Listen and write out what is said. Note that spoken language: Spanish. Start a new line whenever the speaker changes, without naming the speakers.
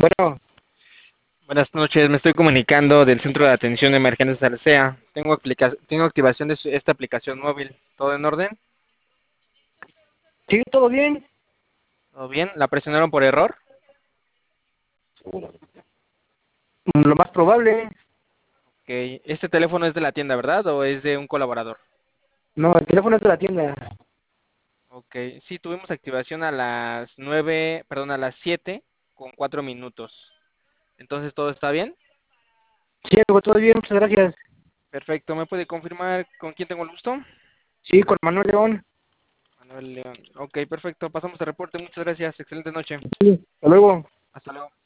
Bueno,
Buenas noches, me estoy comunicando del Centro de Atención de Emergencias Alsea. Tengo activación de esta aplicación móvil. ¿Todo en orden?
¿sí todo bien?
¿Todo bien? ¿La presionaron por error?
Lo más probable.
Ok. Este teléfono es de la tienda, ¿verdad? ¿O es de un colaborador?
No, el teléfono es de la tienda.
Ok. Sí, tuvimos activación a las 9, perdón, a las 7 con 4 minutos. Entonces, ¿todo está bien?
Sí, algo todo bien, muchas gracias.
Perfecto. ¿Me puede confirmar con quién tengo el gusto?
Sí, con Manuel León.
Manuel León. Ok, perfecto. Pasamos el reporte. Muchas gracias. Excelente noche.
Sí, hasta luego.
Hasta luego.